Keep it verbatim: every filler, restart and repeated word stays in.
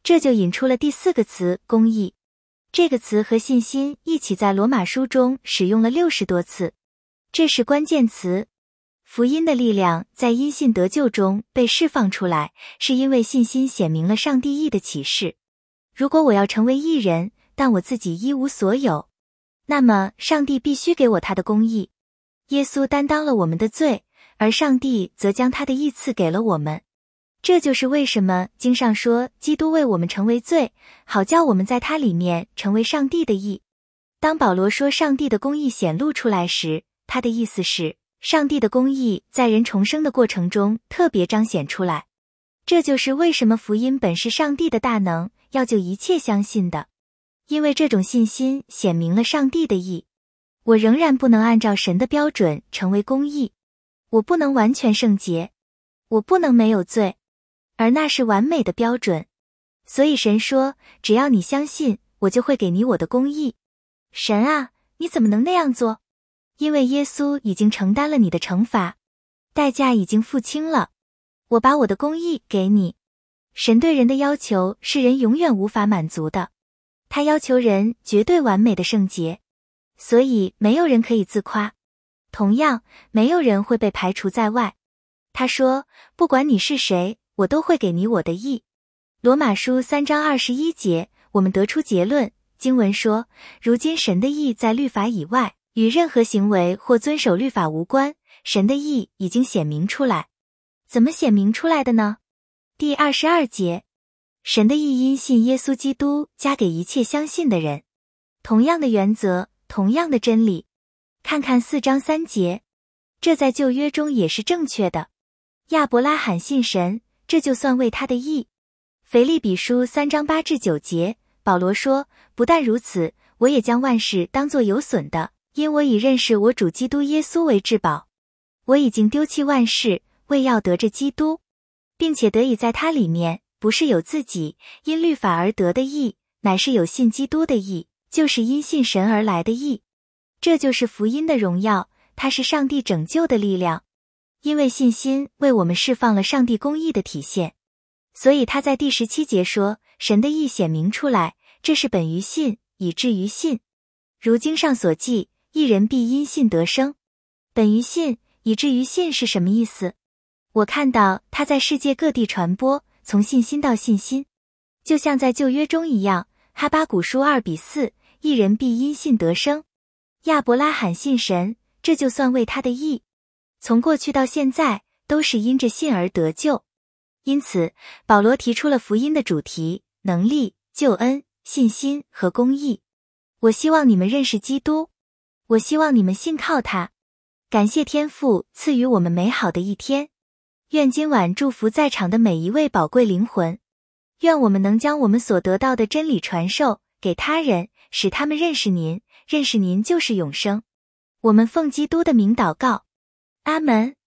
这就引出了第四个词公义。这个词和信心一起在罗马书中使用了六十多次，这是关键词。福音的力量在因信得救中被释放出来，是因为信心显明了上帝义的启示。如果我要成为义人，但我自己一无所有，那么上帝必须给我他的公义。耶稣担当了我们的罪，而上帝则将他的义赐给了我们。这就是为什么经上说基督为我们成为罪，好叫我们在他里面成为上帝的义。当保罗说上帝的公义显露出来时，他的意思是上帝的公义在人重生的过程中特别彰显出来。这就是为什么福音本是上帝的大能，要救一切相信的。因为这种信心显明了上帝的义。我仍然不能按照神的标准成为公义，我不能完全圣洁，我不能没有罪，而那是完美的标准。所以神说，只要你相信，我就会给你我的公义。神啊，你怎么能那样做？因为耶稣已经承担了你的惩罚，代价已经付清了，我把我的公义给你。神对人的要求是人永远无法满足的，他要求人绝对完美的圣洁，所以没有人可以自夸。同样，没有人会被排除在外。他说，不管你是谁，我都会给你我的义。罗马书三章二十一节，我们得出结论，经文说，如今神的义在律法以外，与任何行为或遵守律法无关，神的义已经显明出来。怎么显明出来的呢？第二十二节，神的义因信耶稣基督加给一切相信的人。同样的原则，同样的真理。看看四章三节，这在旧约中也是正确的。亚伯拉罕信神，这就算为他的义。腓立比书三章八至九节，保罗说，不但如此，我也将万事当作有损的，因我以认识我主基督耶稣为至宝。我已经丢弃万事，为要得着基督，并且得以在他里面，不是有自己因律法而得的义，乃是有信基督的义，就是因信神而来的义。这就是福音的荣耀，它是上帝拯救的力量。因为信心为我们释放了上帝公义的体现，所以他在第十七节说，神的义显明出来，这是本于信，以至于信。如经上所记，义人必因信得生。本于信，以至于信是什么意思？我看到他在世界各地传播，从信心到信心，就像在旧约中一样。哈巴谷书二比四，义人必因信得生。亚伯拉罕信神，这就算为他的义。从过去到现在，都是因着信而得救。因此，保罗提出了福音的主题：能力、救恩、信心和公义。我希望你们认识基督，我希望你们信靠他。感谢天父赐予我们美好的一天。愿今晚祝福在场的每一位宝贵灵魂。愿我们能将我们所得到的真理传授给他人，使他们认识您，认识您就是永生。我们奉基督的名祷告，阿门。